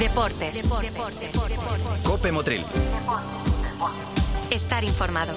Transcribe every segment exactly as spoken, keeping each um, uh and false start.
Deportes. Deportes. Cope Motril. Estar informado.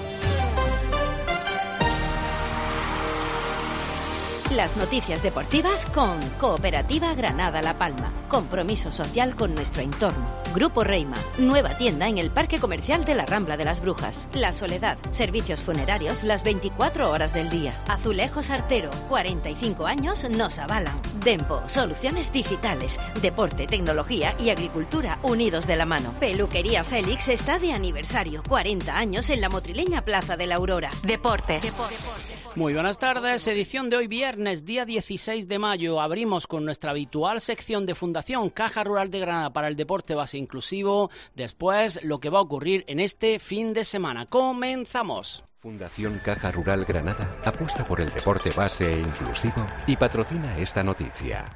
Las noticias deportivas con Cooperativa Granada La Palma. Compromiso social con nuestro entorno. Grupo Reima. Nueva tienda en el Parque Comercial de la Rambla de las Brujas. La Soledad. Servicios funerarios las veinticuatro horas del día. Azulejos Artero. cuarenta y cinco años nos avalan. Dempo. Soluciones digitales. Deporte, tecnología y agricultura unidos de la mano. Peluquería Félix está de aniversario. cuarenta años en la motrileña Plaza de la Aurora. Deportes. Deportes. Muy buenas tardes, edición de hoy viernes, día dieciséis de mayo. Abrimos con nuestra habitual sección de Fundación Caja Rural de Granada para el deporte base inclusivo. Después, lo que va a ocurrir en este fin de semana. ¡Comenzamos! Fundación Caja Rural Granada apuesta por el deporte base e inclusivo y patrocina esta noticia.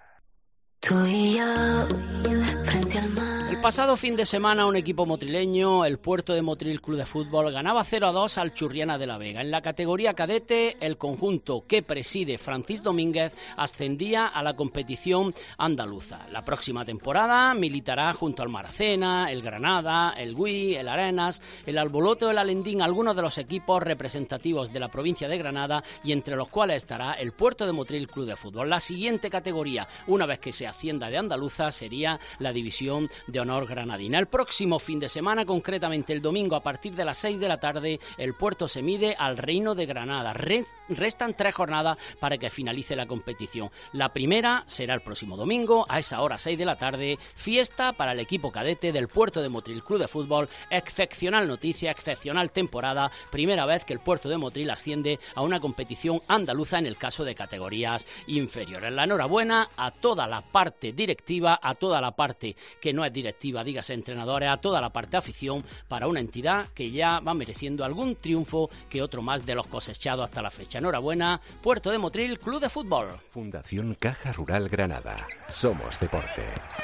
Tú y yo, frente al mar. El pasado fin de semana un equipo motrileño, el Puerto de Motril Club de Fútbol, ganaba cero a dos al Churriana de la Vega. En la categoría cadete, el conjunto que preside Francis Domínguez ascendía a la competición andaluza. La próxima temporada militará junto al Maracena, el Granada, el Gui, el Arenas, el Albolote o el Alendín, algunos de los equipos representativos de la provincia de Granada, y entre los cuales estará el Puerto de Motril Club de Fútbol. La siguiente categoría, una vez que se hacienda de andaluza, sería la división de honor granadina. El próximo fin de semana, concretamente el domingo a partir de las seis de la tarde, el Puerto se mide al Reino de Granada. Re- restan tres jornadas para que finalice la competición. La primera será el próximo domingo a esa hora, seis de la tarde, fiesta para el equipo cadete del Puerto de Motril Club de Fútbol. Excepcional noticia, excepcional temporada, primera vez que el Puerto de Motril asciende a una competición andaluza en el caso de categorías inferiores. La enhorabuena a toda la parte directiva, a toda la parte que no es directiva, dígase entrenadores, a toda la parte de afición, para una entidad que ya va mereciendo algún triunfo que otro más de los cosechados hasta la fecha. Enhorabuena, Puerto de Motril Club de Fútbol. Fundación Caja Rural Granada. Somos deporte.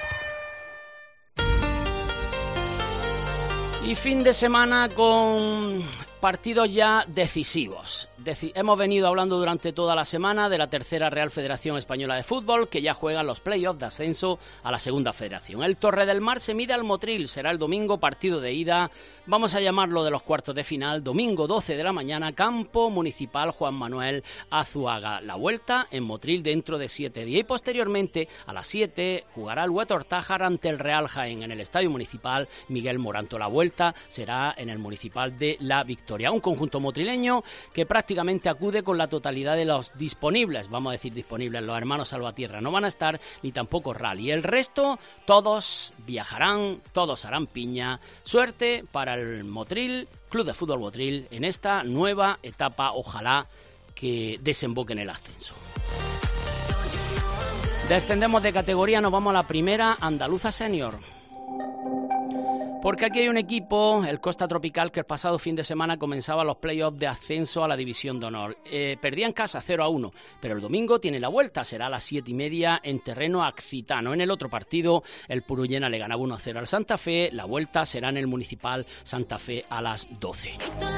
Y fin de semana con partidos ya decisivos. Deci- hemos venido hablando durante toda la semana de la tercera Real Federación Española de Fútbol, que ya juegan los play-offs de ascenso a la segunda federación. El Torre del Mar se mide al Motril, será el domingo, partido de ida, vamos a llamarlo de los cuartos de final, domingo doce de la mañana, campo municipal Juan Manuel Azuaga. La vuelta en Motril dentro de siete días y posteriormente a las siete jugará el Huetortájar ante el Real Jaén en el Estadio Municipal Miguel Moranto. La vuelta será en el Municipal de La Victoria. Un conjunto motrileño que prácticamente acude con la totalidad de los disponibles, vamos a decir disponibles, los hermanos Salvatierra no van a estar, ni tampoco Rally. El resto, todos viajarán, todos harán piña. Suerte para el Motril, Club de Fútbol Motril, en esta nueva etapa, ojalá que desemboque en el ascenso. Descendemos de categoría, nos vamos a la primera andaluza senior. Porque aquí hay un equipo, el Costa Tropical, que el pasado fin de semana comenzaba los play-offs de ascenso a la División de Honor. Eh, perdía en casa cero a uno, pero el domingo tiene la vuelta, será a las siete y media en terreno accitano. En el otro partido, el Purullena le ganaba uno a cero al Santa Fe, la vuelta será en el Municipal Santa Fe a las doce.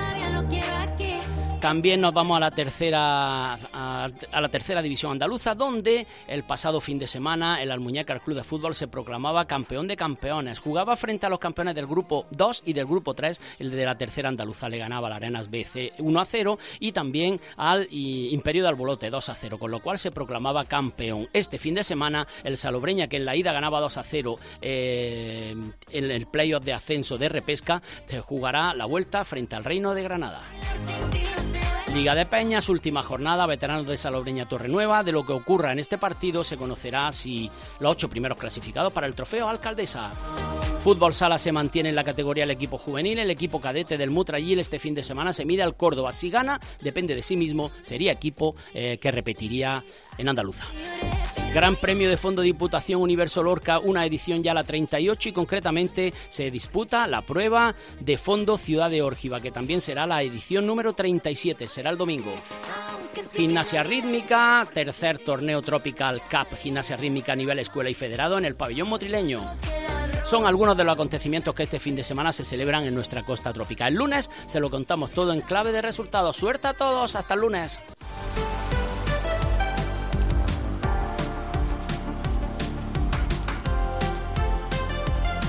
También nos vamos a la tercera a, a la tercera división andaluza, donde el pasado fin de semana el Almuñécar Club de Fútbol se proclamaba campeón de campeones. Jugaba frente a los campeones del grupo dos y del grupo tres, el de la tercera andaluza le ganaba al Arenas B C uno a cero y también al y, Imperio de Albolote dos a cero, con lo cual se proclamaba campeón. Este fin de semana el Salobreña, que en la ida ganaba dos a cero eh, en el playoff de ascenso de repesca, se jugará la vuelta frente al Reino de Granada. Liga de Peñas, última jornada, veteranos de Salobreña Torrenueva. De lo que ocurra en este partido se conocerá si los ocho primeros clasificados para el trofeo Alcaldesa. Fútbol Sala se mantiene en la categoría del equipo juvenil. El equipo cadete del Mutrayil este fin de semana se mide al Córdoba. Si gana, depende de sí mismo, sería equipo eh, que repetiría en Andaluza. Gran Premio de Fondo Diputación Universo Lorca, una edición ya la treinta y ocho, y concretamente se disputa la prueba de Fondo Ciudad de Órgiva, que también será la edición número treinta y siete, será el domingo. Gimnasia rítmica, tercer torneo Tropical Cup Gimnasia rítmica a nivel escuela y federado en el pabellón motrileño. Son algunos de los acontecimientos que este fin de semana se celebran en nuestra costa tropical. El lunes se lo contamos todo en clave de resultados. Suerte a todos, hasta el lunes.